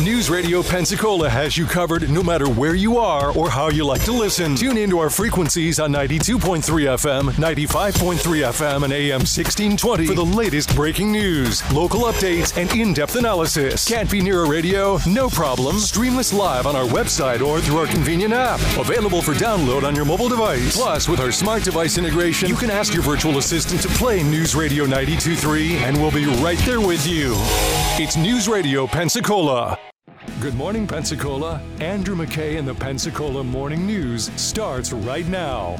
News Radio Pensacola has you covered no matter where you are or how you like to listen. Tune into our frequencies on 92.3 FM, 95.3 FM, and AM 1620 for the latest breaking news, local updates, and in-depth analysis. Can't be near a radio? No problem. Stream us live on our website or through our convenient app. Available for download on your mobile device. Plus, with our smart device integration, you can ask your virtual assistant to play News Radio 92.3, and we'll be right there with you. It's News Radio Pensacola. Good morning, Pensacola. Andrew McKay and the Pensacola Morning News starts right now.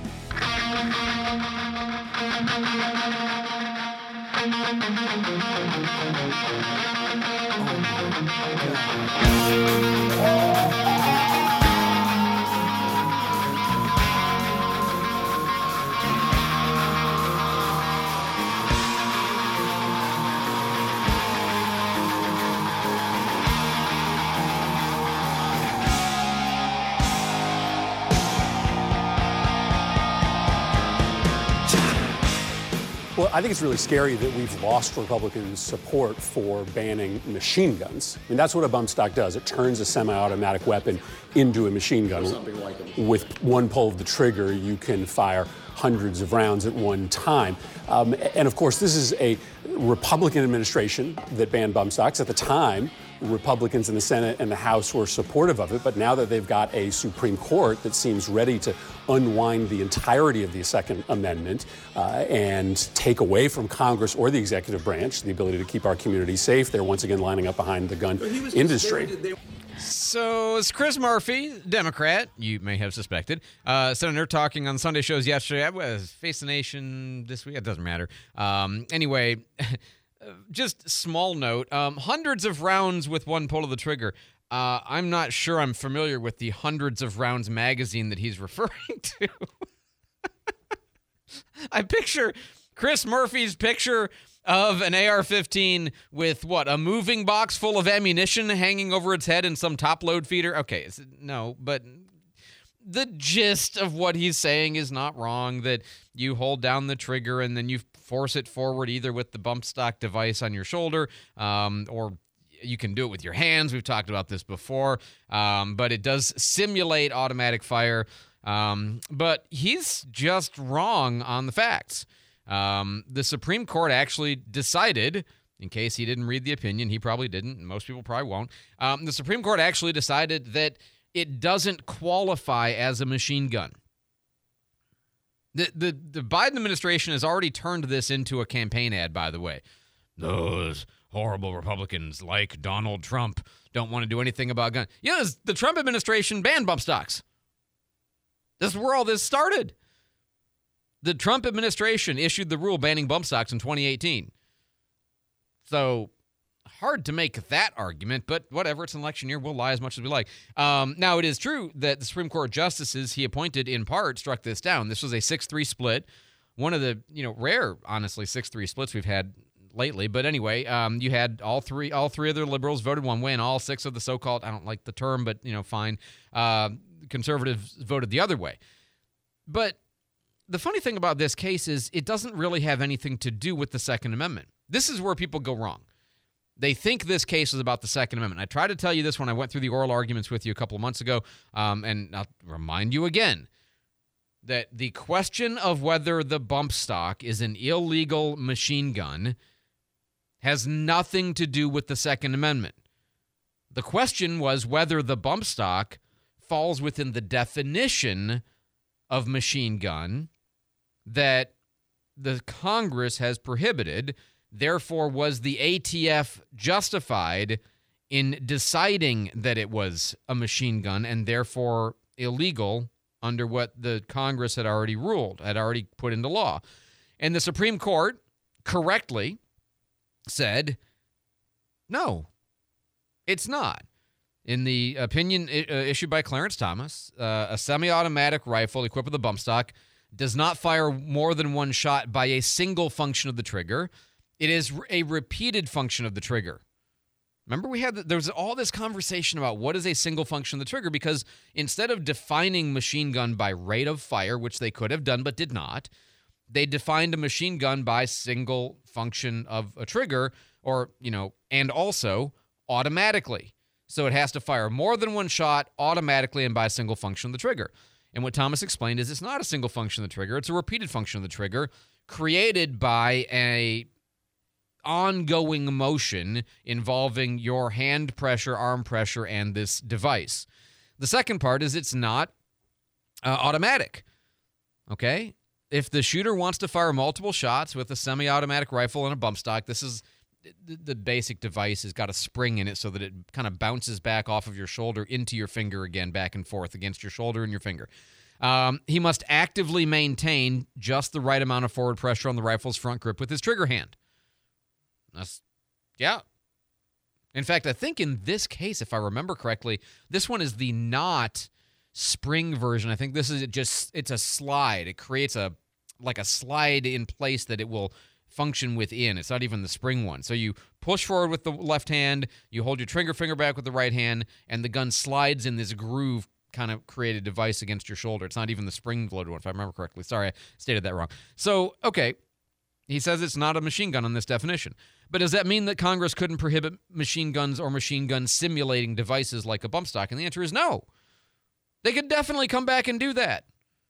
Well, I think it's really scary that we've lost Republican support for banning machine guns. I mean, that's what a bump stock does. It turns a semi-automatic weapon into a machine gun. Something like it. With one pull of the trigger, you can fire hundreds of rounds at one time. And of course, this is a Republican administration that banned bump stocks. At the time, Republicans in the Senate and the House were supportive of it, but now that they've got a Supreme Court that seems ready to unwind the entirety of the Second Amendment and take away from Congress or the executive branch the ability to keep our community safe, they're once again lining up behind the gun industry. So it's Chris Murphy, Democrat, you may have suspected, senator talking on Sunday shows yesterday. I was Face the Nation this week. It doesn't matter. Anyway, just small note, hundreds of rounds with one pull of the trigger. I'm not sure I'm familiar with the Hundreds of Rounds magazine that he's referring to. I picture Chris Murphy's picture of an AR-15 with, a moving box full of ammunition hanging over its head and some top-load feeder? Okay, no, but the gist of what he's saying is not wrong, that you hold down the trigger and then you force it forward either with the bump stock device on your shoulder or you can do it with your hands. We've talked about this before, but it does simulate automatic fire. But he's just wrong on the facts. The Supreme Court actually decided, in case he didn't read the opinion, he probably didn't, and most people probably won't, the Supreme Court actually decided that it doesn't qualify as a machine gun. The Biden administration has already turned this into a campaign ad, by the way. Those horrible Republicans like Donald Trump don't want to do anything about guns. Yes, the Trump administration banned bump stocks. This is where all this started. The Trump administration issued the rule banning bump stocks in 2018. So hard to make that argument, but whatever. It's an election year. We'll lie as much as we like. Now, it is true that the Supreme Court justices he appointed in part struck this down. This was a 6-3 split. One of the rare, honestly, 6-3 splits we've had lately. But anyway, you had all three of the liberals voted one way, and all 6 of the so-called, I don't like the term, but fine, conservatives voted the other way. But the funny thing about this case is it doesn't really have anything to do with the Second Amendment. This is where people go wrong. They think this case is about the Second Amendment. I tried to tell you this when I went through the oral arguments with you a couple of months ago, and I'll remind you again that the question of whether the bump stock is an illegal machine gun has nothing to do with the Second Amendment. The question was whether the bump stock falls within the definition of machine gun that the Congress has prohibited. Therefore, was the ATF justified in deciding that it was a machine gun and therefore illegal under what the Congress had already ruled, had already put into law? And the Supreme Court correctly said, no, it's not. In the opinion issued by Clarence Thomas, a semi-automatic rifle equipped with a bump stock does not fire more than one shot by a single function of the trigger. It is a repeated function of the trigger. Remember, there was all this conversation about what is a single function of the trigger, because instead of defining machine gun by rate of fire, which they could have done but did not, they defined a machine gun by single function of a trigger, or, and also automatically. So it has to fire more than one shot automatically and by a single function of the trigger. And what Thomas explained is it's not a single function of the trigger. It's a repeated function of the trigger created by a ongoing motion involving your hand pressure, arm pressure, and this device. The second part is it's not automatic, okay? If the shooter wants to fire multiple shots with a semi-automatic rifle and a bump stock, this is the basic device has got a spring in it so that it kind of bounces back off of your shoulder into your finger again, back and forth against your shoulder and your finger. He must actively maintain just the right amount of forward pressure on the rifle's front grip with his trigger hand. Yeah. In fact, I think in this case, if I remember correctly, this one is the not spring version. I think this is it's a slide. It creates a slide in place that it will function within. It's not even the spring one. So you push forward with the left hand, you hold your trigger finger back with the right hand, and the gun slides in this groove kind of created device against your shoulder. It's not even the spring-loaded one, if I remember correctly. Sorry, I stated that wrong. So, okay, he says it's not a machine gun on this definition. But does that mean that Congress couldn't prohibit machine guns or machine gun simulating devices like a bump stock? And the answer is no. They could definitely come back and do that.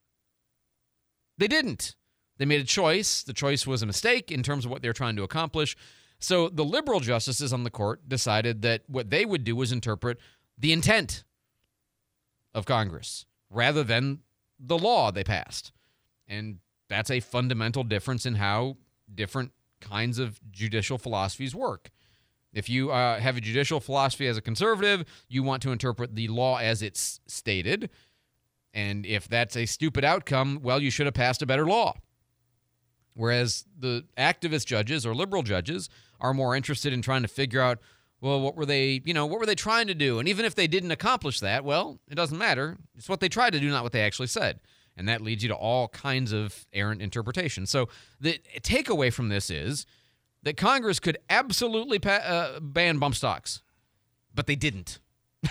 They didn't. They made a choice. The choice was a mistake in terms of what they were trying to accomplish. So the liberal justices on the court decided that what they would do was interpret the intent of Congress rather than the law they passed. And that's a fundamental difference in how different kinds of judicial philosophies work. If you have a judicial philosophy as a conservative, you want to interpret the law as it's stated. And if that's a stupid outcome, well, you should have passed a better law. Whereas the activist judges or liberal judges are more interested in trying to figure out, well, what were they trying to do? And even if they didn't accomplish that, well, it doesn't matter. It's what they tried to do, not what they actually said. And that leads you to all kinds of errant interpretations. So the takeaway from this is that Congress could absolutely ban bump stocks, but they didn't.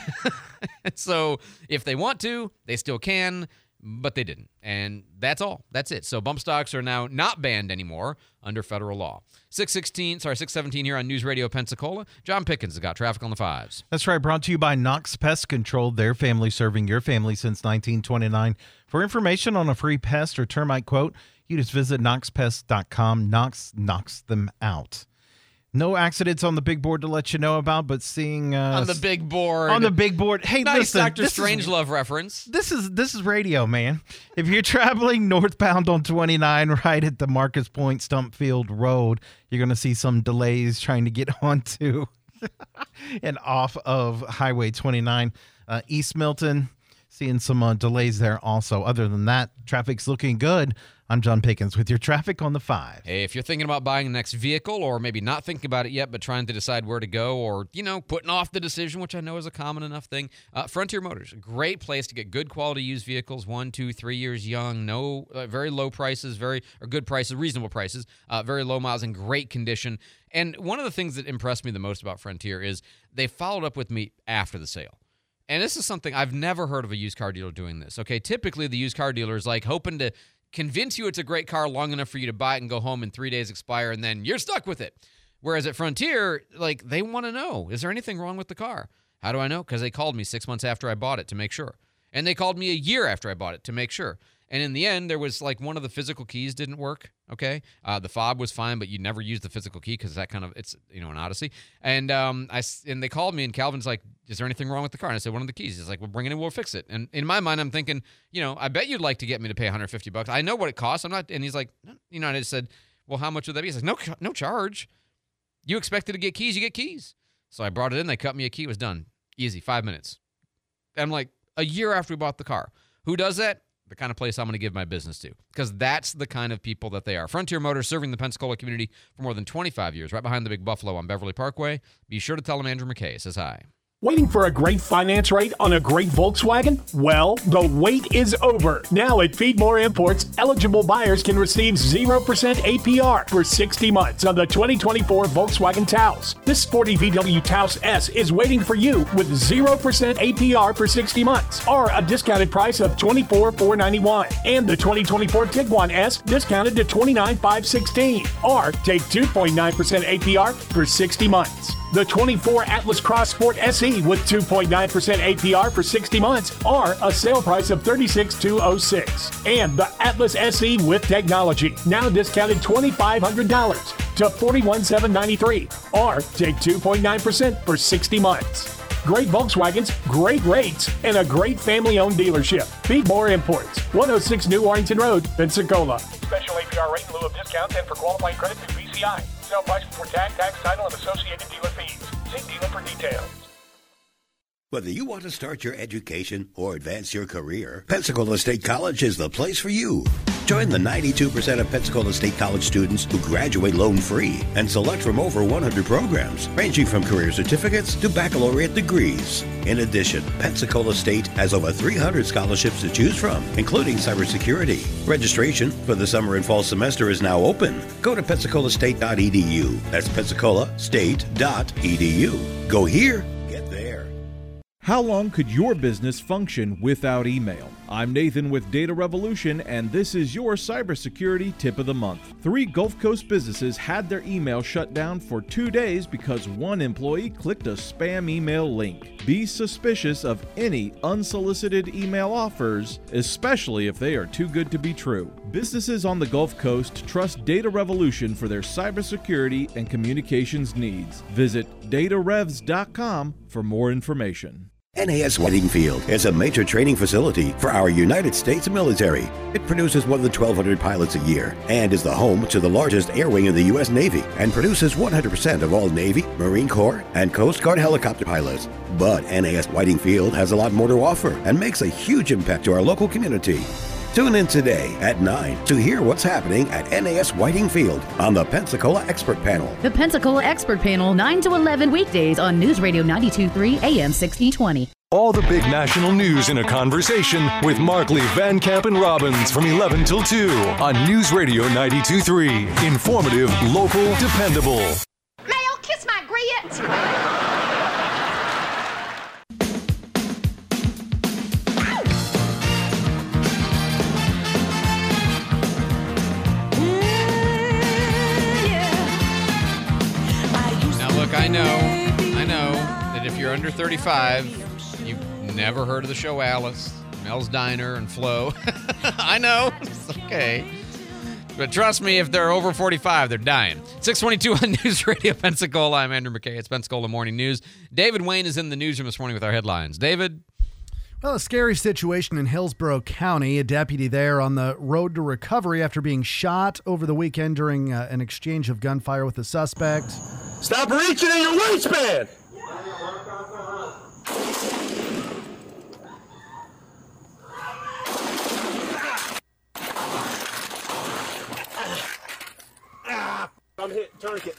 So if they want to, they still can, but they didn't. And that's all. That's it. So bump stocks are now not banned anymore under federal law. 617 here on News Radio Pensacola. John Pickens has got traffic on the fives. That's right. Brought to you by Knox Pest Control, their family serving your family since 1929. For information on a free pest or termite quote, you just visit knoxpest.com. Knox knocks them out. No accidents on the big board to let you know about, but seeing on the big board. On the big board. Hey, nice listen, Dr. Strangelove reference. This is radio, man. If you're traveling northbound on 29 right at the Marcus Point Stumpfield Road, you're going to see some delays trying to get onto and off of Highway 29. East Milton, seeing some delays there also. Other than that, traffic's looking good. I'm John Pickens with your traffic on the 5. Hey, if you're thinking about buying the next vehicle or maybe not thinking about it yet but trying to decide where to go or, putting off the decision, which I know is a common enough thing, Frontier Motors, a great place to get good quality used vehicles, 1, 2, 3 years young, very low prices, good prices, reasonable prices, very low miles, in great condition. And one of the things that impressed me the most about Frontier is they followed up with me after the sale. And this is something I've never heard of a used car dealer doing this. Okay, typically the used car dealer is like hoping to convince you it's a great car long enough for you to buy it and go home in 3 days expire, and then you're stuck with it. Whereas at Frontier, they want to know, is there anything wrong with the car? How do I know? Because they called me 6 months after I bought it to make sure. And they called me a year after I bought it to make sure. And in the end, there was one of the physical keys didn't work, okay? The fob was fine, but you never used the physical key because that it's an odyssey. And and they called me, and Calvin's like, is there anything wrong with the car? And I said, one of the keys. He's like, well, bring it in, we'll fix it. And in my mind, I'm thinking, I bet you'd like to get me to pay $150. I know what it costs. I'm not. And he's like, and I just said, well, how much would that be? He's like, no charge. You expected to get keys, you get keys. So I brought it in, they cut me a key, it was done. Easy, 5 minutes. I'm like, a year after we bought the car. Who does that? The kind of place I'm going to give my business to, because that's the kind of people that they are. Frontier Motors, serving the Pensacola community for more than 25 years, right behind the Big Buffalo on Beverly Parkway. Be sure to tell them Andrew McKay says hi. Waiting for a great finance rate on a great Volkswagen? Well, the wait is over. Now at Feedmore Imports, eligible buyers can receive 0% APR for 60 months on the 2024 Volkswagen Taos. This sporty VW Taos S is waiting for you with 0% APR for 60 months, or a discounted price of $24,491. And the 2024 Tiguan S discounted to $29,516, or take 2.9% APR for 60 months. The 24 Atlas Cross Sport SE with 2.9% APR for 60 months or a sale price of $36,206. And the Atlas SE with technology, now discounted $2,500 to $41,793 or take 2.9% for 60 months. Great Volkswagens, great rates, and a great family-owned dealership. Feedmore Imports, 106 New Warrington Road, Pensacola. Special APR rate in lieu of discounts and for qualifying credit through BCI. Sale price before tax, title, and associated dealer fees. See dealer for details. Whether you want to start your education or advance your career, Pensacola State College is the place for you. Join the 92% of Pensacola State College students who graduate loan-free and select from over 100 programs, ranging from career certificates to baccalaureate degrees. In addition, Pensacola State has over 300 scholarships to choose from, including cybersecurity. Registration for the summer and fall semester is now open. Go to pensacolaState.edu. That's pensacolaState.edu. Go here. How long could your business function without email? I'm Nathan with Data Revolution, and this is your cybersecurity tip of the month. 3 Gulf Coast businesses had their email shut down for 2 days because one employee clicked a spam email link. Be suspicious of any unsolicited email offers, especially if they are too good to be true. Businesses on the Gulf Coast trust Data Revolution for their cybersecurity and communications needs. Visit datarevs.com for more information. NAS Whiting Field is a major training facility for our United States military. It produces more than 1,200 pilots a year and is the home to the largest air wing of the U.S. Navy and produces 100% of all Navy, Marine Corps, and Coast Guard helicopter pilots. But NAS Whiting Field has a lot more to offer and makes a huge impact to our local community. Tune in today at 9 to hear what's happening at NAS Whiting Field on the Pensacola Expert Panel. The Pensacola Expert Panel, 9 to 11 weekdays on News Radio 92.3 AM 1620. All the big national news in a conversation with Markley, Van Camp, and Robbins from 11 till 2 on News Radio 92.3. Informative, local, dependable. Mel, kiss my grit. I know that if you're under 35, you've never heard of the show Alice, Mel's Diner, and Flo. I know. It's okay. But trust me, if they're over 45, they're dying. 622 on News Radio Pensacola. I'm Andrew McKay. It's Pensacola Morning News. David Wayne is in the newsroom this morning with our headlines. David? Well, a scary situation in Hillsborough County. A deputy there on the road to recovery after being shot over the weekend during an exchange of gunfire with a suspect. Stop reaching in your waistband! I'm hit. Tourniquet.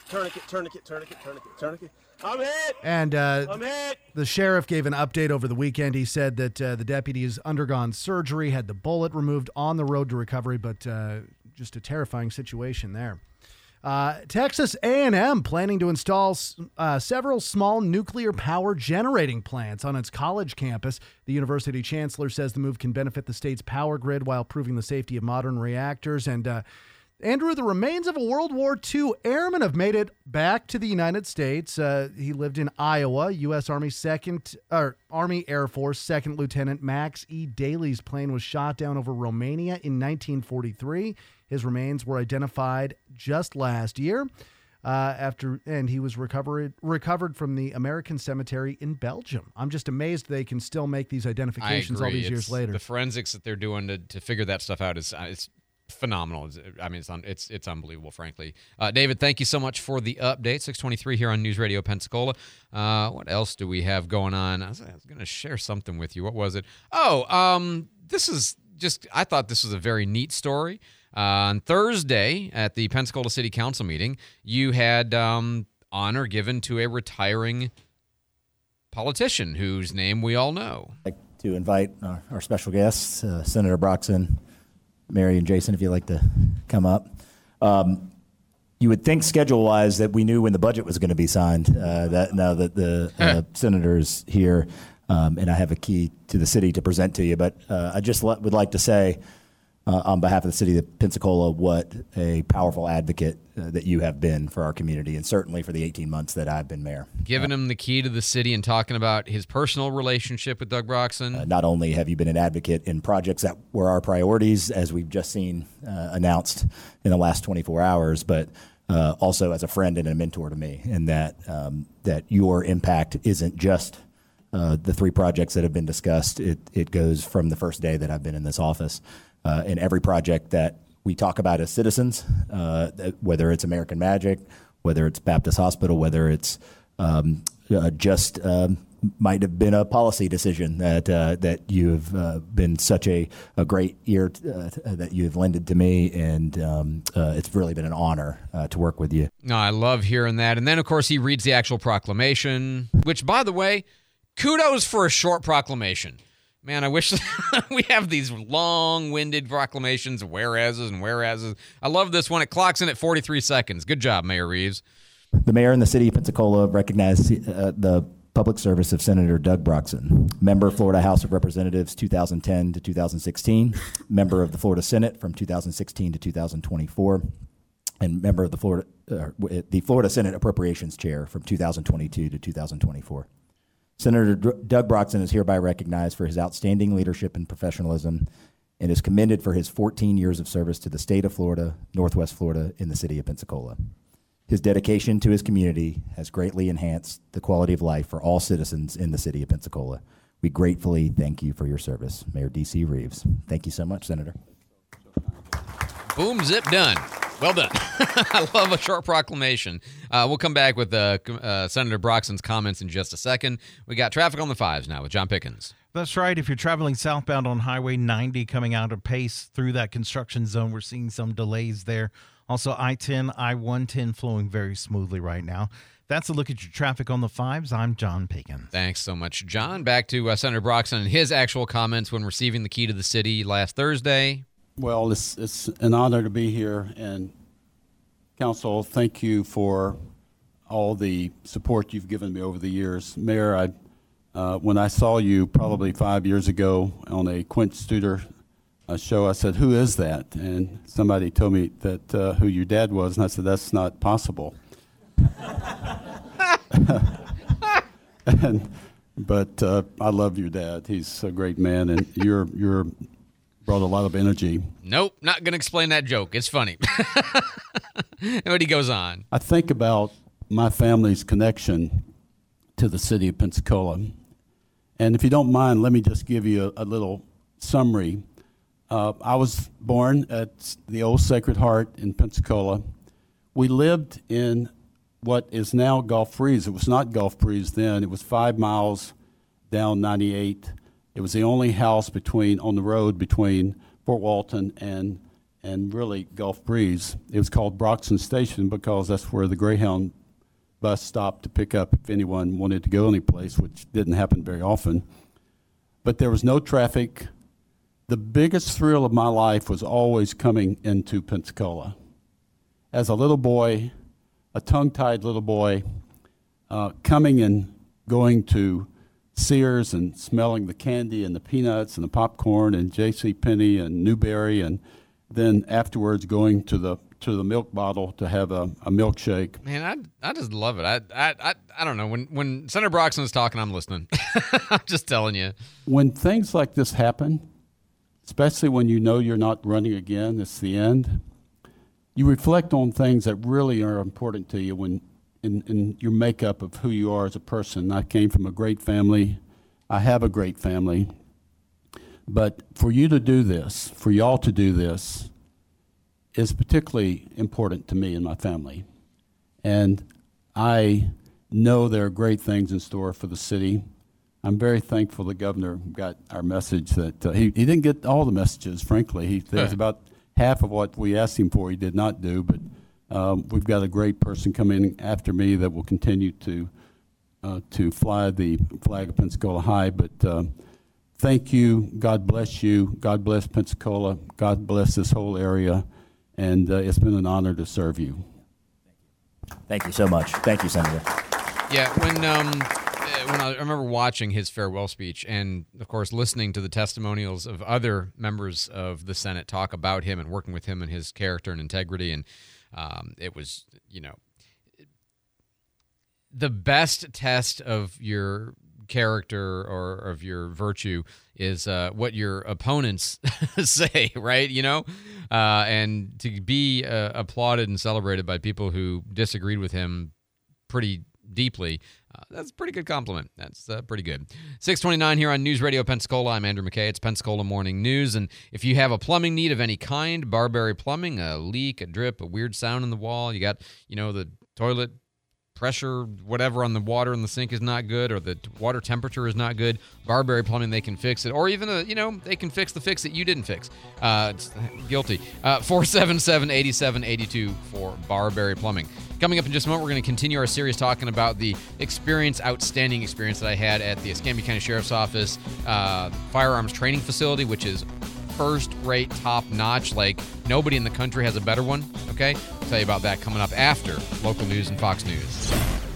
I'm hit. And I'm hit. The sheriff gave an update over the weekend. He said that the deputy has undergone surgery, had the bullet removed on the road to recovery, but just a terrifying situation there. Texas A&M planning to install several small nuclear power generating plants on its college campus. The university chancellor says the move can benefit the state's power grid while proving the safety of modern reactors. And Andrew, the remains of a World War II airman have made it back to the United States. He lived in Iowa. U.S. Army Air Force Second Lieutenant Max E. Daly's plane was shot down over Romania in 1943. His remains were identified just last year and he was recovered from the American Cemetery in Belgium. I'm just amazed they can still make these identifications all these years later. The forensics that they're doing to figure that stuff out is phenomenal. I mean, it's unbelievable, frankly. David, thank you so much for the update. 623 here on News Radio Pensacola. What else do we have going on? I was going to share something with you. What was it? This is just, I thought this was a very neat story. On Thursday at the Pensacola City Council meeting, you had honor given to a retiring politician whose name we all know. I'd like to invite our special guests, Senator Broxson, Mary, and Jason, if you'd like to come up. You would think schedule-wise that we knew when the budget was going to be signed, now that the senator's here, and I have a key to the city to present to you. But I just would like to say on behalf of the city of Pensacola what a powerful advocate that you have been for our community, and certainly for the 18 months that I've been mayor. Giving him the key to the city and talking about his personal relationship with Doug Broxson. Not only have you been an advocate in projects that were our priorities, as we've just seen announced in the last 24 hours, but also as a friend and a mentor to me, and that your impact isn't just the 3 projects that have been discussed. It goes from the first day that I've been in this office. In every project that we talk about as citizens, whether it's American Magic, whether it's Baptist Hospital, whether it's might have been a policy decision that you've been such a great ear that you've lended to me, and it's really been an honor to work with you. No, I love hearing that. And then, of course, he reads the actual proclamation, which, by the way, kudos for a short proclamation. Man, I wish we have these long-winded proclamations, whereases and whereases. I love this one. It clocks in at 43 seconds. Good job, Mayor Reeves. The mayor and the city of Pensacola recognize the public service of Senator Doug Broxson, member Florida House of Representatives 2010 to 2016, member of the Florida Senate from 2016 to 2024, and member of the Florida Senate Appropriations Chair from 2022 to 2024. Senator Doug Broxson is hereby recognized for his outstanding leadership and professionalism, and is commended for his 14 years of service to the state of Florida, Northwest Florida, in the city of Pensacola. His dedication to his community has greatly enhanced the quality of life for all citizens in the city of Pensacola. We gratefully thank you for your service, Mayor D.C. Reeves. Thank you so much, Senator. Boom, zip, done. Well done. I love a short proclamation. We'll come back with Senator Broxson's comments in just a second. We got traffic on the 5s now with John Pickens. That's right. If you're traveling southbound on Highway 90 coming out of Pace through that construction zone, we're seeing some delays there. Also, I-10, I-110 flowing very smoothly right now. That's a look at your traffic on the 5s. I'm John Pickens. Thanks so much, John. Back to Senator Broxson and his actual comments when receiving the key to the city last Thursday. Well, it's an honor to be here, and Council, thank you for all the support you've given me over the years. Mayor, when I saw you probably 5 years ago on a Quint Studer show, I said, "Who is that?" And somebody told me that who your dad was, and I said, "That's not possible." But I love your dad. He's a great man, and you're brought a lot of energy. Nope, not going to explain that joke. It's funny. But he goes on. I think about my family's connection to the city of Pensacola. And if you don't mind, let me just give you a little summary. I was born at the old Sacred Heart in Pensacola. We lived in what is now Gulf Breeze. It was not Gulf Breeze then. It was 5 miles down 98. It was the only house on the road between Fort Walton and really Gulf Breeze. It was called Broxson Station because that's where the Greyhound bus stopped to pick up if anyone wanted to go anyplace, which didn't happen very often. But there was no traffic. The biggest thrill of my life was always coming into Pensacola. As a little boy, a tongue-tied little boy, coming and going to Sears and smelling the candy and the peanuts and the popcorn and J.C. Penney and Newberry, and then afterwards going to the milk bottle to have a milkshake. Man, I just love it. I don't know. When Senator Broxson is talking, I'm listening. I'm just telling you. When things like this happen, especially when you know you're not running again, it's the end, you reflect on things that really are important to you when in your makeup of who you are as a person. I came from a great family. I have a great family. But for you to do this, for y'all to do this, is particularly important to me and my family. And I know there are great things in store for the city. I'm very thankful the governor got our message that he didn't get all the messages, frankly. There's about half of what we asked him for he did not do, but we've got a great person coming after me that will continue to fly the flag of Pensacola high. But thank you. God bless you. God bless Pensacola. God bless this whole area. And it's been an honor to serve you. Thank you so much. Thank you, Senator. Yeah, when when I remember watching his farewell speech and, of course, listening to the testimonials of other members of the Senate talk about him and working with him and his character and integrity. And it was, the best test of your character or of your virtue is what your opponents say, right? And to be applauded and celebrated by people who disagreed with him pretty deeply, that's a pretty good compliment. That's pretty good. 6:29 here on News Radio Pensacola. I'm Andrew McKay. It's Pensacola Morning News. And if you have a plumbing need of any kind, Barberry Plumbing, a leak, a drip, a weird sound in the wall, you got, the toilet pressure, whatever on the water in the sink is not good, or the water temperature is not good, Barberry Plumbing, they can fix it. Or even, they can fix the fix that you didn't fix. It's guilty. 477-8782 for Barberry Plumbing. Coming up in just a moment, we're going to continue our series talking about the outstanding experience that I had at the Escambia County Sheriff's Office firearms training facility, which is first-rate, top-notch. Like, nobody in the country has a better one, okay? I'll tell you about that coming up after local news and Fox News.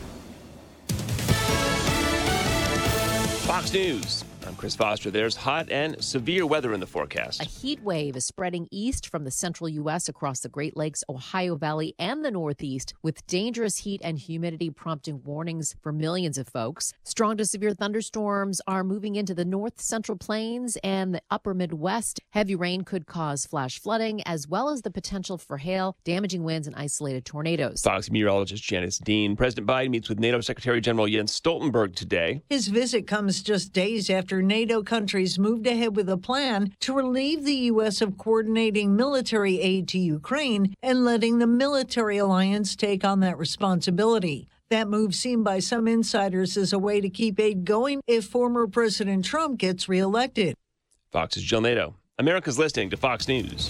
Fox News. I'm Chris Foster. There's hot and severe weather in the forecast. A heat wave is spreading east from the central U.S. across the Great Lakes, Ohio Valley, and the Northeast, with dangerous heat and humidity prompting warnings for millions of folks. Strong to severe thunderstorms are moving into the north central plains and the upper Midwest. Heavy rain could cause flash flooding, as well as the potential for hail, damaging winds, and isolated tornadoes. Fox meteorologist Janice Dean. President Biden meets with NATO Secretary General Jens Stoltenberg today. His visit comes just days after NATO countries moved ahead with a plan to relieve the U.S. of coordinating military aid to Ukraine and letting the military alliance take on that responsibility. That move seen by some insiders as a way to keep aid going if former President Trump gets reelected. Fox's Jill Nato. America's listening to Fox News.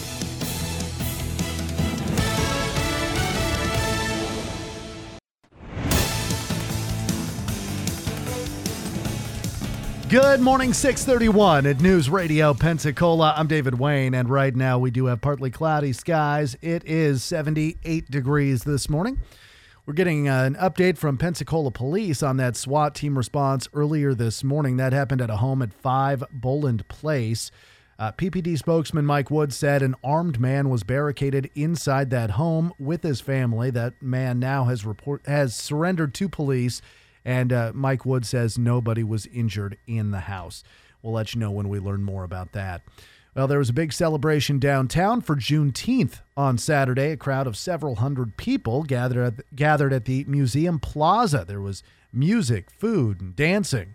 Good morning, 631 at News Radio Pensacola. I'm David Wayne, and right now we do have partly cloudy skies. It is 78 degrees this morning. We're getting an update from Pensacola Police on that SWAT team response earlier this morning. That happened at a home at 5 Boland Place. PPD spokesman Mike Wood said an armed man was barricaded inside that home with his family. That man now has surrendered to police. And Mike Wood says nobody was injured in the house. We'll let you know when we learn more about that. Well, there was a big celebration downtown for Juneteenth on Saturday. A crowd of several hundred people gathered at the Museum Plaza. There was music, food, and dancing.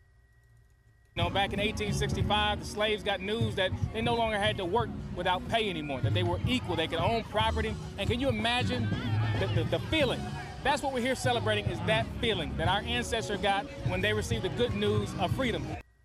Back in 1865, the slaves got news that they no longer had to work without pay anymore, that they were equal, they could own property. And can you imagine the feeling? That's what we're here celebrating, is that feeling that our ancestors got when they received the good news of freedom.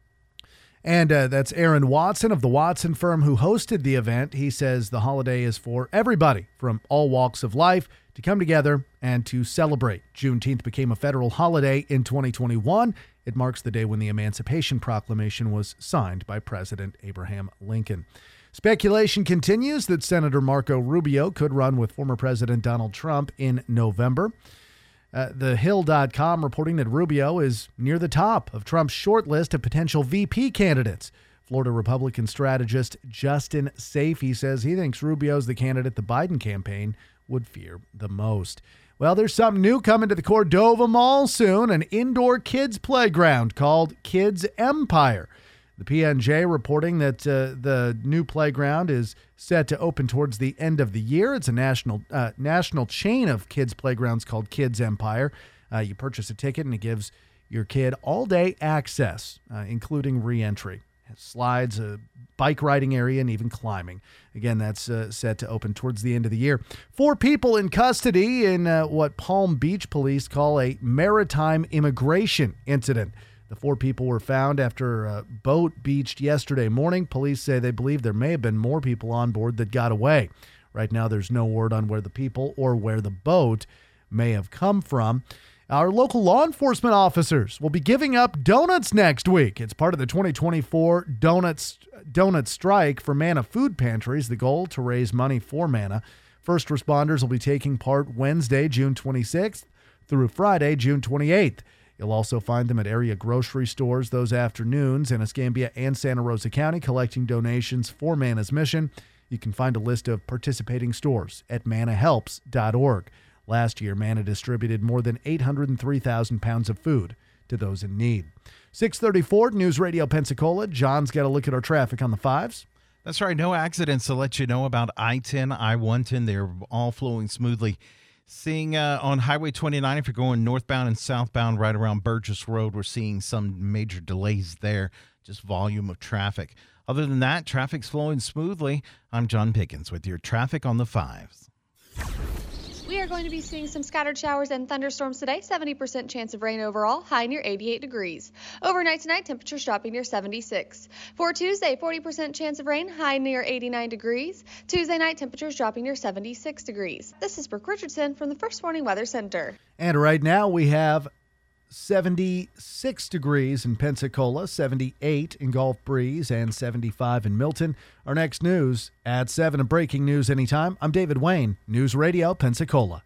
And that's Aaron Watson of the Watson firm who hosted the event. He says the holiday is for everybody from all walks of life to come together and to celebrate. Juneteenth became a federal holiday in 2021. It marks the day when the Emancipation Proclamation was signed by President Abraham Lincoln. Speculation continues that Senator Marco Rubio could run with former President Donald Trump in November. TheHill.com reporting that Rubio is near the top of Trump's short list of potential VP candidates. Florida Republican strategist Justin Safey says he thinks Rubio's the candidate the Biden campaign would fear the most. Well, there's something new coming to the Cordova Mall soon, an indoor kids playground called Kids Empire. The PNJ reporting that the new playground is set to open towards the end of the year. It's a national chain of kids playgrounds called Kids Empire. You purchase a ticket and it gives your kid all-day access, including re-entry. It has slides, a bike riding area, and even climbing. Again, that's set to open towards the end of the year. 4 people in custody in what Palm Beach police call a maritime immigration incident. The 4 people were found after a boat beached yesterday morning. Police say they believe there may have been more people on board that got away. Right now, there's no word on where the people or where the boat may have come from. Our local law enforcement officers will be giving up donuts next week. It's part of the 2024 donut strike for Manna Food Pantries, the goal to raise money for Manna. First responders will be taking part Wednesday, June 26th through Friday, June 28th. You'll also find them at area grocery stores those afternoons in Escambia and Santa Rosa County, collecting donations for Mana's mission. You can find a list of participating stores at manahelps.org. Last year, Mana distributed more than 803,000 pounds of food to those in need. 634 News Radio Pensacola. John's got a look at our traffic on the 5s. That's right. No accidents to let you know about I-10, I-110. They're all flowing smoothly. Seeing on Highway 29, if you're going northbound and southbound right around Burgess Road, we're seeing some major delays there, just volume of traffic. Other than that, traffic's flowing smoothly. I'm John Pickens with your traffic on the 5s. We are going to be seeing some scattered showers and thunderstorms today. 70% chance of rain overall, high near 88 degrees. Overnight tonight, temperatures dropping near 76. For Tuesday, 40% chance of rain, high near 89 degrees. Tuesday night, temperatures dropping near 76 degrees. This is Brooke Richardson from the First Warning Weather Center. And right now we have 76 degrees in Pensacola, 78 in Gulf Breeze, and 75 in Milton. Our next news at 7, and breaking news anytime. I'm David Wayne, News Radio Pensacola.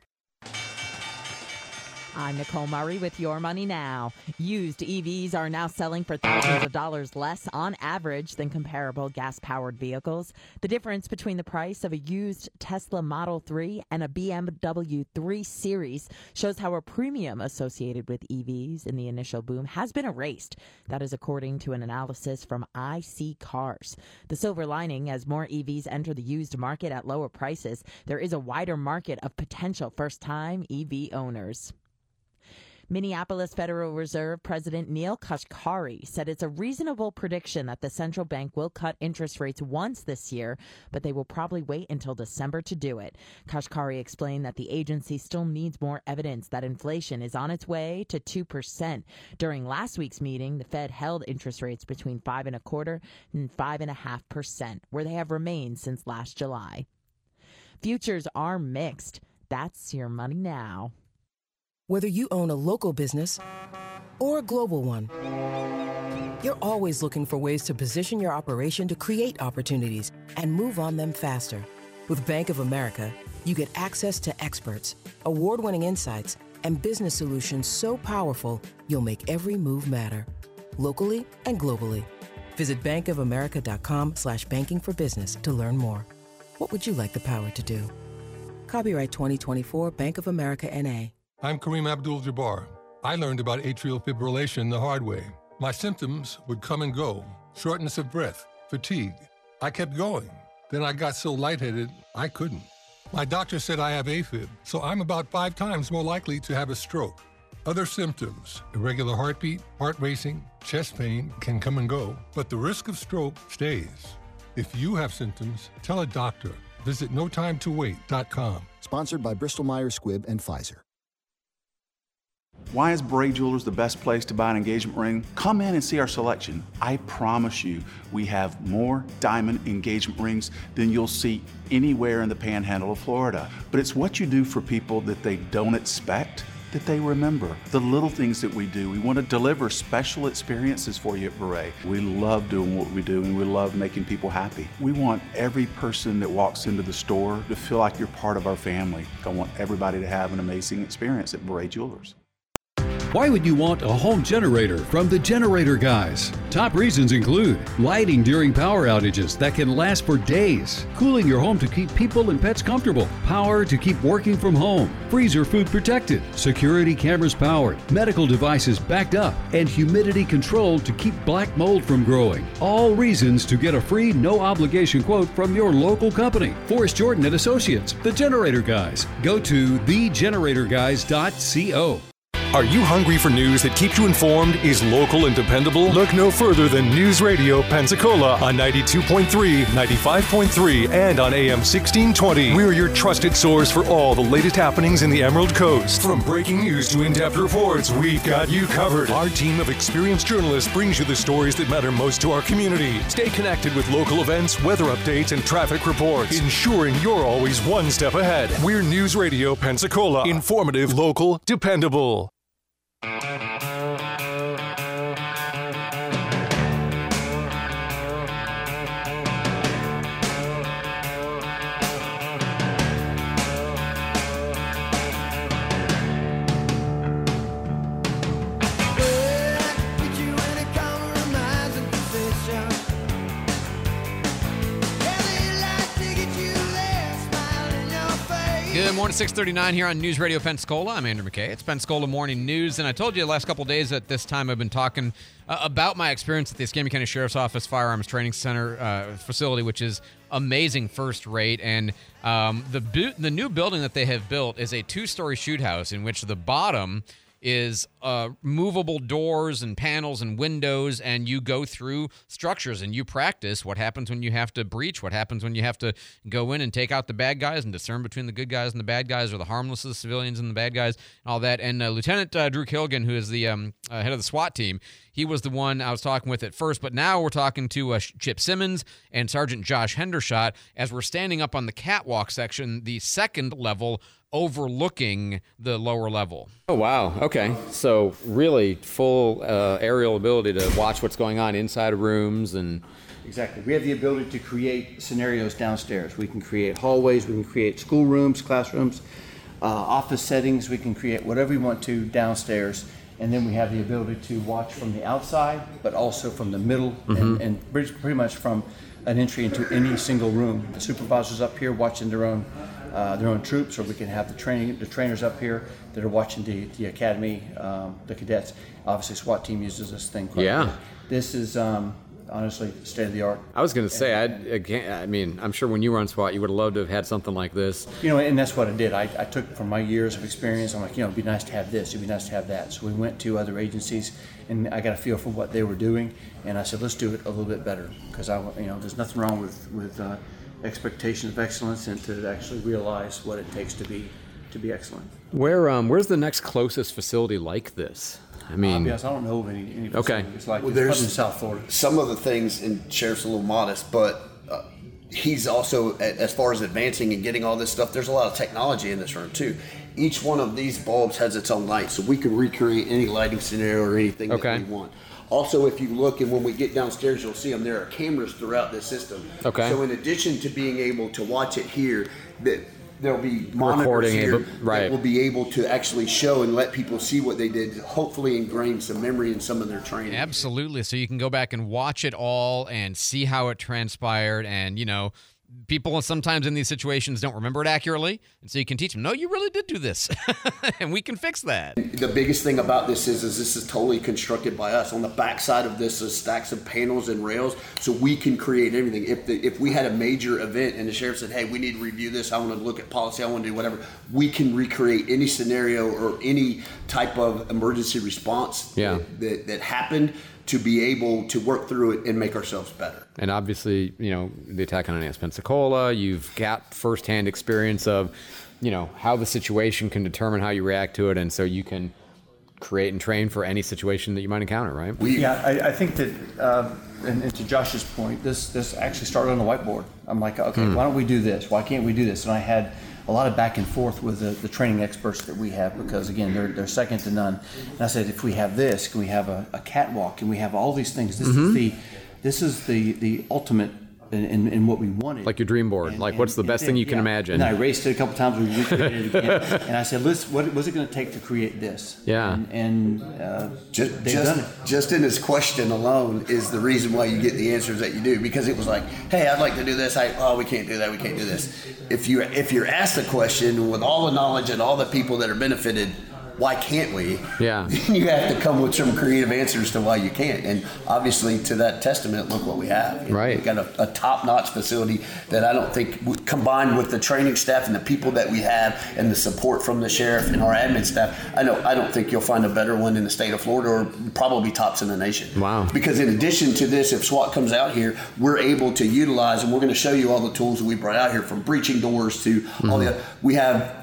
I'm Nicole Murray with Your Money Now. Used EVs are now selling for thousands of dollars less on average than comparable gas-powered vehicles. The difference between the price of a used Tesla Model 3 and a BMW 3 Series shows how a premium associated with EVs in the initial boom has been erased. That is according to an analysis from IC Cars. The silver lining, as more EVs enter the used market at lower prices, there is a wider market of potential first-time EV owners. Minneapolis Federal Reserve President Neel Kashkari said it's a reasonable prediction that the central bank will cut interest rates once this year, but they will probably wait until December to do it. Kashkari explained that the agency still needs more evidence that inflation is on its way to 2%. During last week's meeting, the Fed held interest rates between 5.25% and 5.5%, where they have remained since last July. Futures are mixed. That's Your Money Now. Whether you own a local business or a global one, you're always looking for ways to position your operation to create opportunities and move on them faster. With Bank of America, you get access to experts, award-winning insights, and business solutions so powerful, you'll make every move matter, locally and globally. Visit bankofamerica.com/banking for business to learn more. What would you like the power to do? Copyright 2024 Bank of America N.A. I'm Kareem Abdul-Jabbar. I learned about atrial fibrillation the hard way. My symptoms would come and go. Shortness of breath, fatigue. I kept going. Then I got so lightheaded, I couldn't. My doctor said I have AFib, so I'm about 5 times more likely to have a stroke. Other symptoms, irregular heartbeat, heart racing, chest pain can come and go, but the risk of stroke stays. If you have symptoms, tell a doctor. Visit notimetowait.com. Sponsored by Bristol-Myers Squibb and Pfizer. Why is Bray Jewelers the best place to buy an engagement ring? Come in and see our selection. I promise you, we have more diamond engagement rings than you'll see anywhere in the panhandle of Florida. But it's what you do for people that they don't expect that they remember. The little things that we do. We want to deliver special experiences for you at Beret. We love doing what we do, and we love making people happy. We want every person that walks into the store to feel like you're part of our family. I want everybody to have an amazing experience at Beret Jewelers. Why would you want a home generator from the Generator Guys? Top reasons include lighting during power outages that can last for days, cooling your home to keep people and pets comfortable, power to keep working from home, freezer food protected, security cameras powered, medical devices backed up, and humidity controlled to keep black mold from growing. All reasons to get a free, no obligation quote from your local company. Forrest Jordan and Associates, the Generator Guys. Go to thegeneratorguys.co. Are you hungry for news that keeps you informed, is local and dependable? Look no further than News Radio Pensacola on 92.3, 95.3, and on AM 1620. We're your trusted source for all the latest happenings in the Emerald Coast. From breaking news to in-depth reports, we've got you covered. Our team of experienced journalists brings you the stories that matter most to our community. Stay connected with local events, weather updates, and traffic reports, ensuring you're always one step ahead. We're News Radio Pensacola. Informative, local, dependable. Good morning, 6:39 here on News Radio Pensacola. I'm Andrew McKay. It's Pensacola Morning News, and I told you the last couple of days at this time I've been talking about my experience at the Escambia County Sheriff's Office Firearms Training Center facility, which is amazing, first rate. And the new building that they have built is a 2-story shoot house in which the bottom is movable doors and panels and windows, and you go through structures and you practice what happens when you have to breach, what happens when you have to go in and take out the bad guys and discern between the good guys and the bad guys, or the harmless of the civilians and the bad guys, and all that. And Lieutenant Drew Kilgan, who is the head of the SWAT team, he was the one I was talking with at first, but now we're talking to Chip Simmons and Sergeant Josh Hendershot as we're standing up on the catwalk section, the second level, overlooking the lower level. Oh, wow. Okay. So really full aerial ability to watch what's going on inside of rooms and... Exactly. We have the ability to create scenarios downstairs. We can create hallways, we can create schoolrooms, classrooms, office settings. We can create whatever we want to downstairs. And then we have the ability to watch from the outside, but also from the middle, and pretty much from an entry into any single room. The supervisor's up here watching their own troops, or we can have the trainers up here that are watching the academy, the cadets. Obviously, SWAT team uses this thing quite a bit. This is honestly state of the art. I was going to say, I mean, I'm sure when you were on SWAT, you would have loved to have had something like this. And that's what I did. I took from my years of experience. I'm like, it'd be nice to have this. It'd be nice to have that. So we went to other agencies, and I got a feel for what they were doing, and I said, let's do it a little bit better, because there's nothing wrong with expectations of excellence, and to actually realize what it takes to be excellent. Where's the next closest facility like this? I mean, yes, I don't know of any facilities like this. There's in South Florida. Some of the things, and Sheriff's a little modest, but he's also, as far as advancing and getting all this stuff, there's a lot of technology in this room too. Each one of these bulbs has its own light, so we can recreate any lighting scenario or anything that we want. Also, if you look, and when we get downstairs, you'll see them. There are cameras throughout this system. Okay. So in addition to being able to watch it here, there'll be monitors here that will be able to actually show and let people see what they did, hopefully ingrain some memory in some of their training. Absolutely. So you can go back and watch it all and see how it transpired, and, people sometimes in these situations don't remember it accurately, and so you can teach them, no, you really did do this, and we can fix that. The biggest thing about this is this is totally constructed by us. On the back side of this is stacks of panels and rails, so we can create everything. If we had a major event and the sheriff said, hey, we need to review this, I want to look at policy, I want to do whatever, we can recreate any scenario or any type of emergency response that happened, to be able to work through it and make ourselves better. And obviously, the attack on NAS Pensacola, you've got firsthand experience of, how the situation can determine how you react to it, and so you can create and train for any situation that you might encounter, right? I think that, and to Josh's point, this actually started on the whiteboard. I'm like, okay, why don't we do this? Why can't we do this? And I had a lot of back and forth with the training experts that we have, because again, they're second to none. And I said, if we have this, can we have a catwalk? Can we have all these things? This is the ultimate in what we wanted. Like your dream board. What's the best thing you can imagine? And I raced it a couple times. We recreated it again. And I said, what was it going to take to create this? Yeah. And they've done it. Just in his question alone is the reason why you get the answers that you do, because it was like, hey, I'd like to do this. We can't do that. We can't do this. If you're asked the question with all the knowledge and all the people that are benefited, why can't we? Yeah. You have to come with some creative answers to why you can't. And obviously, to that testament, look what we have. Right. We've got a top-notch facility that I don't think, combined with the training staff and the people that we have and the support from the sheriff and our admin staff, I don't think you'll find a better one in the state of Florida, or probably tops in the nation. Wow. Because in addition to this, if SWAT comes out here, we're able to utilize, and we're going to show you all the tools that we brought out here, from breaching doors to all the other. We have,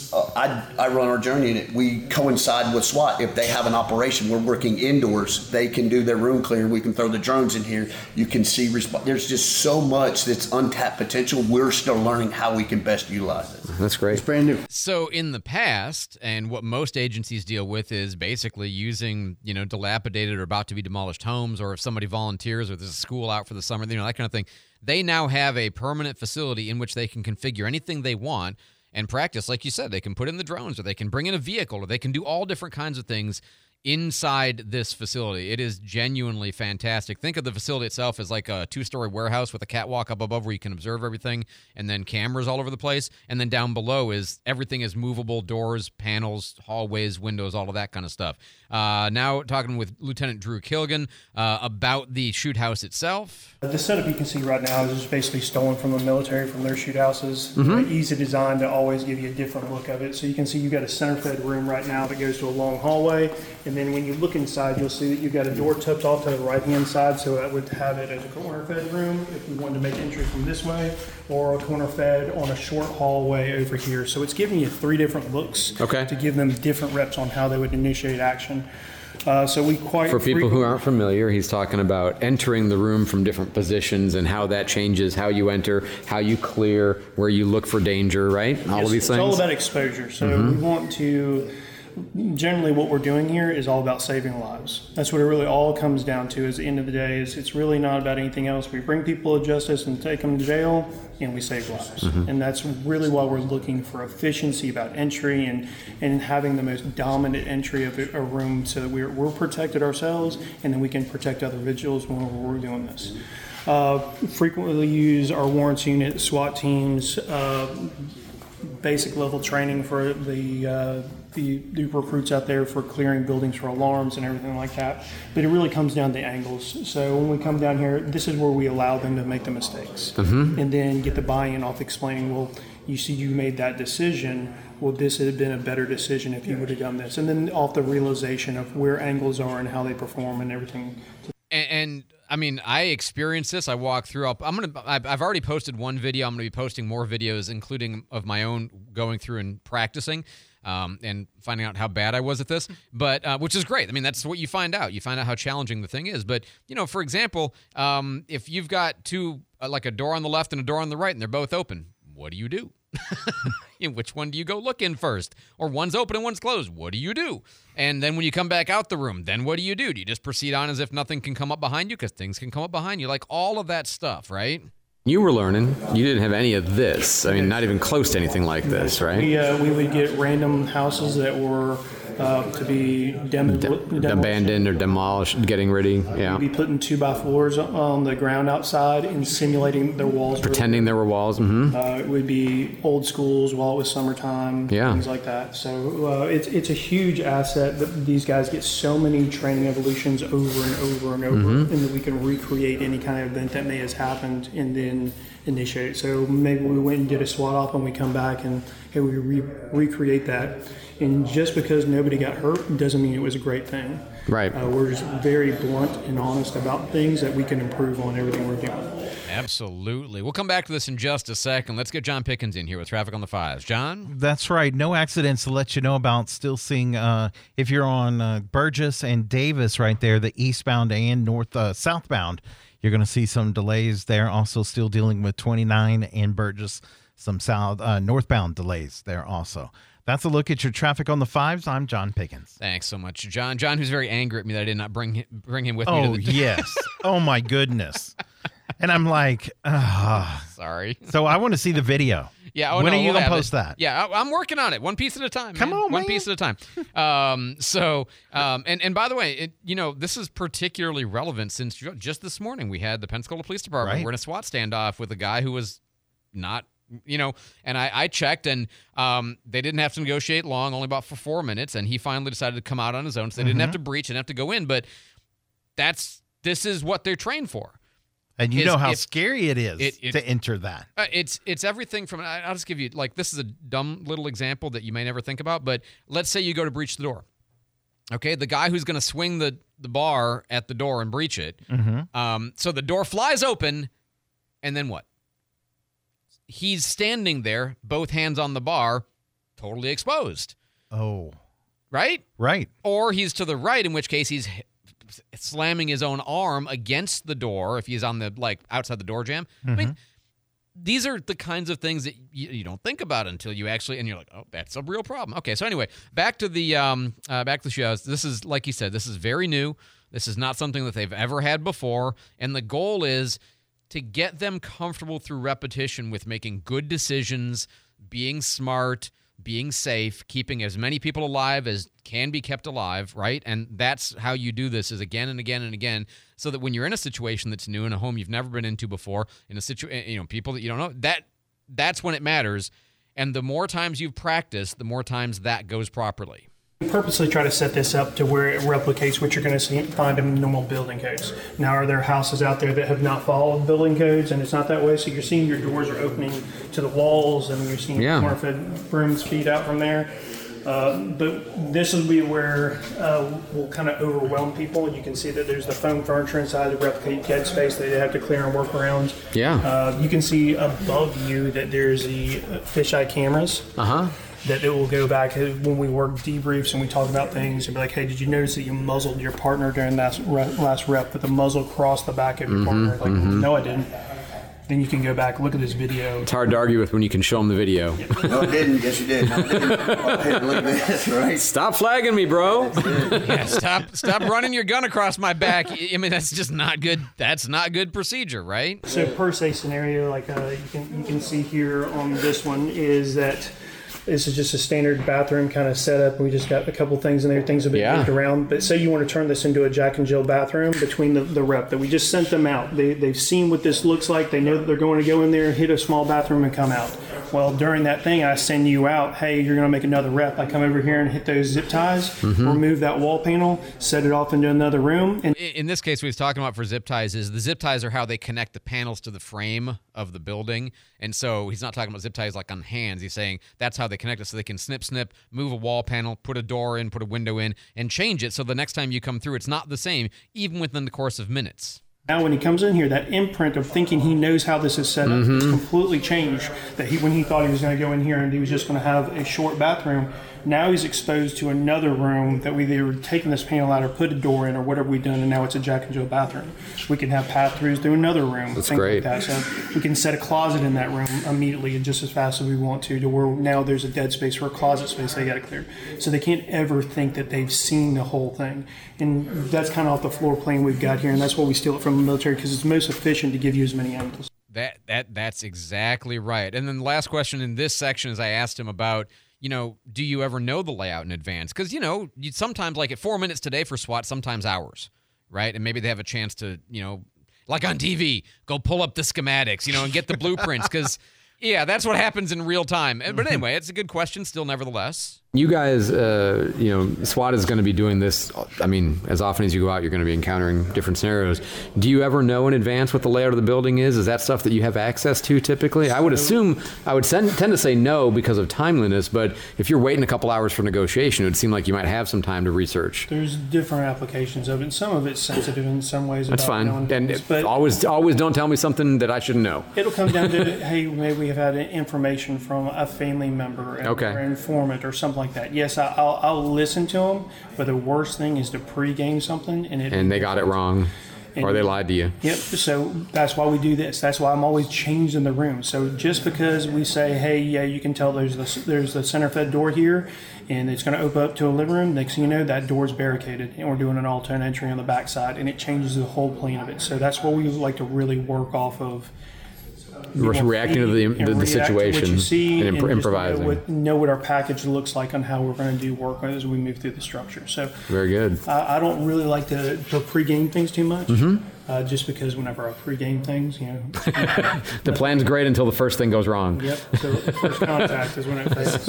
I run our journey in it. We coincide with SWAT. If they have an operation, we're working indoors. They can do their room clear. We can throw the drones in here. You can see there's just so much that's untapped potential. We're still learning how we can best utilize it. That's great. It's brand new. So in the past, and what most agencies deal with is basically using, dilapidated or about to be demolished homes, or if somebody volunteers or there's a school out for the summer, that kind of thing. They now have a permanent facility in which they can configure anything they want and practice. Like you said, they can put in the drones, or they can bring in a vehicle, or they can do all different kinds of things inside this facility. It is genuinely fantastic. Think of the facility itself as like a 2-story warehouse with a catwalk up above where you can observe everything, and then cameras all over the place. And then down below is everything is movable, doors, panels, hallways, windows, all of that kind of stuff. Now talking with Lieutenant Drew Kilgan about the shoot house itself. The setup you can see right now is just basically stolen from the military, from their shoot houses. Mhm. Easy design to always give you a different look of it. So you can see you've got a center-fed room right now that goes to a long hallway. And then when you look inside, you'll see that you've got a door tucked off to the right-hand side, so that would have it as a corner-fed room if we wanted to make entry from this way, or a corner-fed on a short hallway over here. So it's giving you 3 different looks to give them different reps on how they would initiate action. So we quite For people who aren't familiar, he's talking about entering the room from different positions and how that changes how you enter, how you clear, where you look for danger, right? All of these things. It's all about exposure. So we want to, generally what we're doing here is all about saving lives. That's what it really all comes down to. At the end of the day, is it's really not about anything else. We bring people to justice and take them to jail, and we save lives. And that's really why we're looking for efficiency about entry and having the most dominant entry of a room, so that we're protected ourselves, and then we can protect other vigils when we're doing this. Frequently use our warrants unit, SWAT teams, basic level training for the recruits out there for clearing buildings for alarms and everything like that. But it really comes down to angles. So when we come down here, this is where we allow them to make the mistakes. And then get the buy-in off explaining, well, you see you made that decision. Well, this had been a better decision if you would have done this. And then off the realization of where angles are and how they perform and everything. And I mean, I experienced this. I walked through. I've already posted one video. I'm going to be posting more videos, including of my own going through and practicing and finding out how bad I was at this. But which is great. I mean, that's what you find out. You find out how challenging the thing is. But for example, if you've got two, like a door on the left and a door on the right, and they're both open, what do you do? Which one do you go look in first? Or one's open and one's closed. What do you do? And then when you come back out the room, then what do you do? Do you just proceed on as if nothing can come up behind you? Because things can come up behind you. Like all of that stuff, right? You were learning. You didn't have any of this. I mean, not even close to anything like this, right? We would get random houses that were to be abandoned or demolished, getting ready. Yeah. We'd be putting 2x4s on the ground outside and simulating their walls. Pretending there were walls. Mm-hmm. It would be old schools while it was summertime. Things like that. So it's a huge asset that these guys get so many training evolutions over and over and over, and that we can recreate any kind of event that may have happened and then initiate it. So maybe we went and did a SWAT op and we come back and we recreate that. And just because nobody got hurt doesn't mean it was a great thing. Right. We're just very blunt and honest about things that we can improve on everything we're doing. Absolutely. We'll come back to this in just a second. Let's get John Pickens in here with Traffic on the Fives. John? That's right. No accidents to let you know about. Still seeing, if you're on Burgess and Davis right there, the eastbound and southbound, you're going to see some delays there. Also still dealing with 29 and Burgess, some northbound delays there also. That's a look at your Traffic on the Fives. I'm John Pickens. Thanks so much, John. John, who's very angry at me that I did not bring him with me. Oh, yes. Oh, my goodness. And I'm like, sorry. So I want to see the video. Yeah. When are you going to post that? Yeah, I'm working on it. One piece at a time. Come on, One piece at a time. And by the way, this is particularly relevant since just this morning we had the Pensacola Police Department. Right. We're in a SWAT standoff with a guy who was not, and I checked, and they didn't have to negotiate long, only about for 4 minutes, and he finally decided to come out on his own, so they didn't have to breach, didn't have to go in, but this is what they're trained for. And you know how scary it is to enter that. It's everything from, I'll just give you, this is a dumb little example that you may never think about, but let's say you go to breach the door. Okay, the guy who's going to swing the bar at the door and breach it, so the door flies open, and then what? He's standing there, both hands on the bar, totally exposed. Oh. Right? Right. Or he's to the right, in which case he's slamming his own arm against the door if he's on the, outside the door jamb. I mean, these are the kinds of things that you don't think about until you actually, and you're like, oh, that's a real problem. Okay, so anyway, back to the show. This is, like you said, this is very new. This is not something that they've ever had before, and the goal is to get them comfortable through repetition with making good decisions, being smart, being safe, keeping as many people alive as can be kept alive, right? And that's how you do this, is again and again and again, so that when you're in a situation that's new, in a home you've never been into before, in a situation, people that you don't know, that's when it matters. And the more times you've practiced, the more times that goes properly. We purposely try to set this up to where it replicates what you're going to find in normal building codes. Now, are there houses out there that have not followed building codes and it's not that way? So you're seeing your doors are opening to the walls and you're seeing corner-fed rooms feed out from there. But this will be where we'll kind of overwhelm people. You can see that there's the foam furniture inside to replicate dead space that they have to clear and work around. Yeah. You can see above you that there's the fisheye cameras. That it will go back when we work debriefs and we talk about things and be like, hey, did you notice that you muzzled your partner during that last rep, that the muzzle crossed the back of your partner? Like, no, I didn't. Then you can go back, look at this video. It's hard to argue with when you can show them the video. No, I didn't. Yes, you did. No, I didn't. Hey, look at this, right? Stop flagging me, bro. Yeah, stop running your gun across my back. I mean, that's just not good. That's not good procedure, right? So per se scenario, like you can see here on this one, is that this is just a standard bathroom kind of setup. We just got a couple things in there. Things have been moved around. But say you want to turn this into a Jack and Jill bathroom between the rep that we just sent them out. They've seen what this looks like. They know that they're going to go in there, hit a small bathroom, and come out. Well, during that thing, I send you out, hey, you're going to make another rep. I come over here and hit those zip ties, remove that wall panel, set it off into another room. And in this case, what he's talking about for zip ties is the zip ties are how they connect the panels to the frame of the building. And so he's not talking about zip ties like on hands. He's saying that's how they connect it, so they can snip, move a wall panel, put a door in, put a window in, and change it so the next time you come through, it's not the same, even within the course of minutes. Now, when he comes in here, that imprint of thinking he knows how this is set up is completely changed. That when he thought he was going to go in here and he was just going to have a short bathroom, now he's exposed to another room that we either taken this panel out or put a door in or whatever we've done, and now it's a Jack and Jill bathroom. We can have pass-throughs through another room. That's great. Like that. So we can set a closet in that room immediately and just as fast as we want to where now there's a dead space or a closet space they got to clear. So they can't ever think that they've seen the whole thing. And that's kind of off the floor plan we've got here, and that's why we steal it from the military, because it's most efficient to give you as many angles. That's exactly right. And then the last question in this section is I asked him about, do you ever know the layout in advance? Because, you sometimes, like at 4 minutes today for SWAT, sometimes hours, right? And maybe they have a chance to, like on TV, go pull up the schematics, and get the blueprints. Because, that's what happens in real time. But anyway, it's a good question still, nevertheless. You guys, SWAT is going to be doing this. I mean, as often as you go out, you're going to be encountering different scenarios. Do you ever know in advance what the layout of the building is? Is that stuff that you have access to typically? I would assume, I would tend to say no because of timeliness, but if you're waiting a couple hours for negotiation, it would seem like you might have some time to research. There's different applications of it. Some of it's sensitive in some ways. That's fine. But always don't tell me something that I shouldn't know. It'll come down to, hey, maybe we have had information from a family member or an informant or something like that. Yes, I'll listen to them, but the worst thing is to pregame something and they got it wrong, or they lied to you. Yep. So that's why we do this. That's why I'm always changing the room. So just because we say, hey, yeah, you can tell there's the center fed door here, and it's going to open up to a living room. Next thing you know, that door's barricaded, and we're doing an alternate entry on the back side, and it changes the whole plan of it. So that's what we like to really work off of. Reacting to the situation and improvising. Know what our package looks like on how we're going to do work as we move through the structure. So very good. I don't really like to pregame things too much. Just because whenever I pregame things, the plan's great until the first thing goes wrong. Yep. So the first contact is when it fails.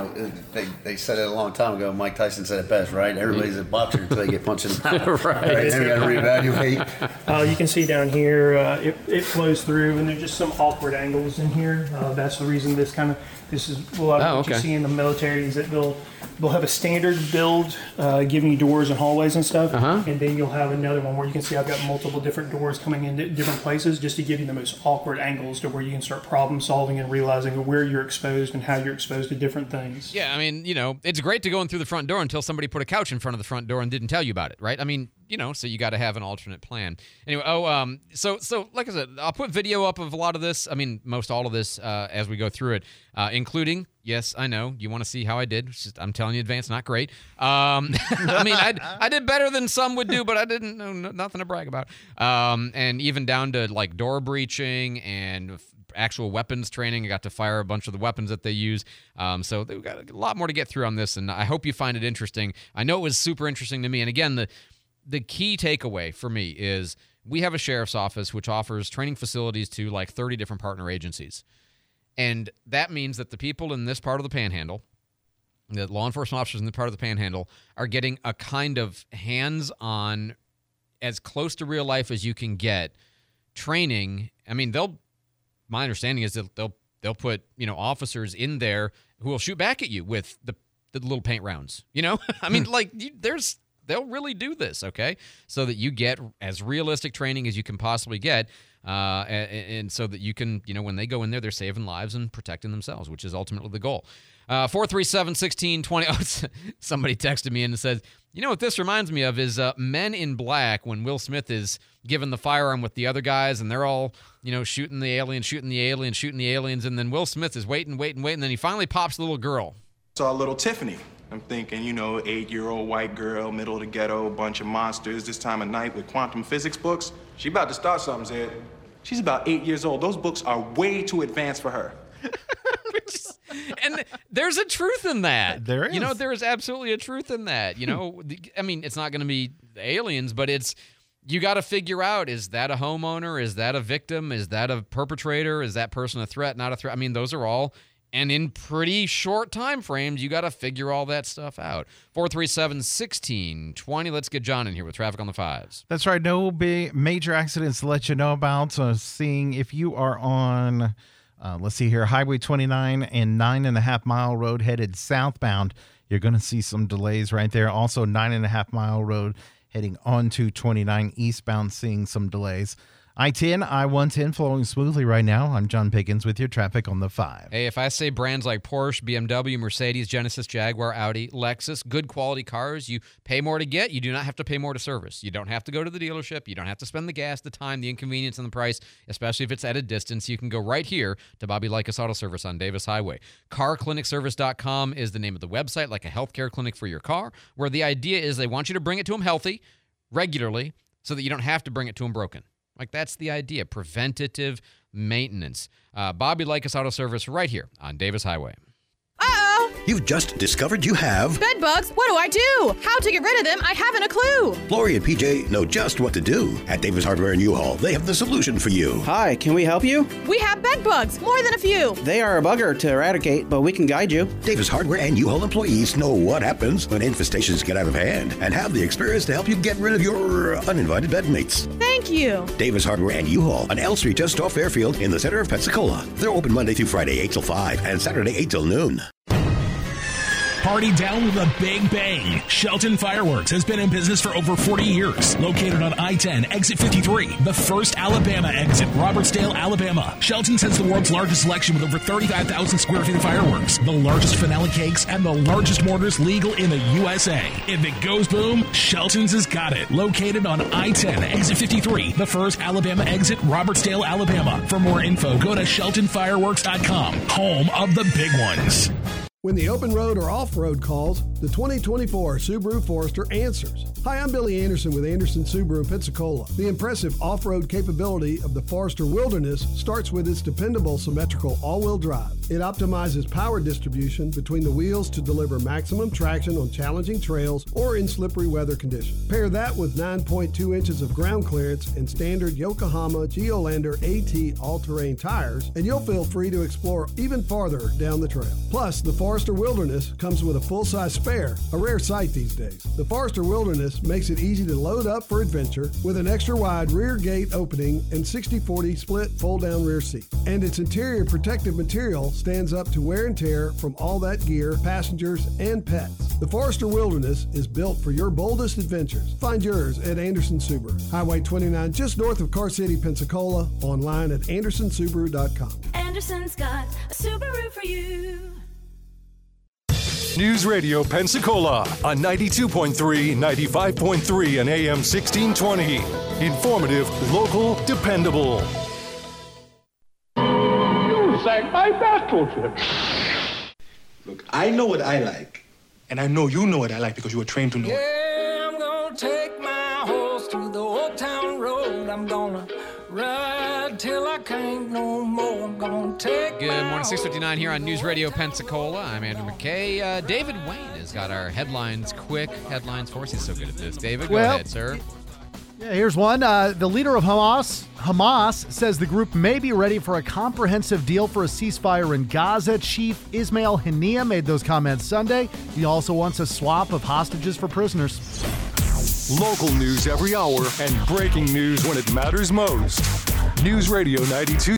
They said it a long time ago. Mike Tyson said it best, right? Everybody's a boxer until they get punched in the mouth. Right. Then we got to reevaluate. You can see down here, it flows through, and there's just some awkward angles in here. That's the reason this is a lot of what you see in the military is that they'll have a standard build giving you doors and hallways and stuff, and then you'll have another one where you can see I've got multiple different doors coming in different places just to give you the most awkward angles to where you can start problem solving and realizing where you're exposed and how you're exposed to different things. Yeah, I mean, it's great to go in through the front door until somebody put a couch in front of the front door and didn't tell you about it, right? I mean, so you got to have an alternate plan. Anyway, so like I said, I'll put video up of a lot of this. I mean, most all of this as we go through it, including, yes, I know you want to see how I did. I'm telling you in advance, not great. I mean, I did better than some would do, but I didn't know nothing to brag about. And even down to like door breaching and actual weapons training. I got to fire a bunch of the weapons that they use. So they've got a lot more to get through on this, and I hope you find it interesting. I know it was super interesting to me. And again, the key takeaway for me is we have a sheriff's office which offers training facilities to like 30 different partner agencies. And that means that the people in this part of the Panhandle, the law enforcement officers in the part of the Panhandle, are getting a kind of hands-on, as close to real life as you can get training. I mean, my understanding is that they'll put, officers in there who will shoot back at you with the little paint rounds. I mean, they'll really do this, okay? So that you get as realistic training as you can possibly get. And so that you can, when they go in there, they're saving lives and protecting themselves, which is ultimately the goal. 437-1620. Oh, somebody texted me and said, what this reminds me of is Men in Black, when Will Smith is given the firearm with the other guys and they're all, shooting the aliens, and then Will Smith is waiting, and then he finally pops the little girl. Saw little Tiffany. I'm thinking, 8-year-old white girl, middle of the ghetto, bunch of monsters, this time of night with quantum physics books. She about to start something, Zed. She's about 8 years old. Those books are way too advanced for her. And there's a truth in that. There is. There is absolutely a truth in that. I mean, it's not going to be aliens, but you got to figure out, is that a homeowner? Is that a victim? Is that a perpetrator? Is that person a threat, not a threat? I mean, those are all, and in pretty short time frames, you got to figure all that stuff out. 437-1620. Let's get John in here with traffic on the fives. That's right. No big major accidents to let you know about. So seeing if you are on, let's see here, Highway 29 and 9.5 Mile Road headed southbound, you're going to see some delays right there. Also 9.5 Mile Road heading onto 29 eastbound, seeing some delays. I-10, I-110 flowing smoothly right now. I'm John Pickens with your traffic on the 5. Hey, if I say brands like Porsche, BMW, Mercedes, Genesis, Jaguar, Audi, Lexus, good quality cars, you pay more to get, you do not have to pay more to service. You don't have to go to the dealership. You don't have to spend the gas, the time, the inconvenience, and the price, especially if it's at a distance. You can go right here to Bobby Likas Auto Service on Davis Highway. CarClinicService.com is the name of the website, like a healthcare clinic for your car, where the idea is they want you to bring it to them healthy, regularly, so that you don't have to bring it to them broken. Like, that's the idea. Preventative maintenance. Bobby Likas Auto Service right here on Davis Highway. Uh-oh! You've just discovered you have bed bugs. What do I do? How to get rid of them? I haven't a clue. Lori and PJ know just what to do. At Davis Hardware in U-Haul, they have the solution for you. Hi, can we help you? We have bed bugs, more than a few. They are a bugger to eradicate, but we can guide you. Davis Hardware and U-Haul employees know what happens when infestations get out of hand and have the experience to help you get rid of your uninvited bedmates. Thank you. Davis Hardware and U-Haul on L Street, just off Fairfield in the center of Pensacola. They're open Monday through Friday, 8 till 5, and Saturday, 8 till noon. Party down with a big bang. Shelton Fireworks has been in business for over 40 years. Located on I-10, exit 53, the first Alabama exit, Robertsdale, Alabama. Shelton's has the world's largest selection with over 35,000 square feet of fireworks, the largest finale cakes, and the largest mortars legal in the USA. If it goes boom, Shelton's has got it. Located on I-10, exit 53, the first Alabama exit, Robertsdale, Alabama. For more info, go to SheltonFireworks.com, home of the big ones. When the open road or off-road calls, the 2024 Subaru Forester answers. Hi, I'm Billy Anderson with Anderson Subaru in Pensacola. The impressive off-road capability of the Forester Wilderness starts with its dependable symmetrical all-wheel drive. It optimizes power distribution between the wheels to deliver maximum traction on challenging trails or in slippery weather conditions. Pair that with 9.2 inches of ground clearance and standard Yokohama Geolandar AT all-terrain tires, and you'll feel free to explore even farther down the trail. Plus, the Forester Wilderness comes with a full-size spare, a rare sight these days. The Forester Wilderness makes it easy to load up for adventure with an extra-wide rear gate opening and 60/40 split fold-down rear seat. And its interior protective material stands up to wear and tear from all that gear, passengers, and pets. The Forester Wilderness is built for your boldest adventures. Find yours at Anderson Subaru, Highway 29, just north of Car City, Pensacola, online at andersonsubaru.com. Anderson's got a Subaru for you. News Radio Pensacola on 92.3, 95.3, and AM 1620. Informative, local, dependable. You sang my battle trip. Look, I know what I like, and I know you know what I like because you were trained to know it. Yeah, I'm gonna take my horse to the old town road. I'm gonna Ride till I can't no more. I'm gonna take Good morning, 6:59 here on News Radio Pensacola. I'm Andrew McKay. David Wayne has got our quick headlines for us. He's so good at this. David, go ahead, sir. Yeah, here's one. The leader of Hamas says the group may be ready for a comprehensive deal for a ceasefire in Gaza. Chief Ismail Haniyeh made those comments Sunday. He also wants a swap of hostages for prisoners. Local news every hour and breaking news when it matters most. News Radio 92.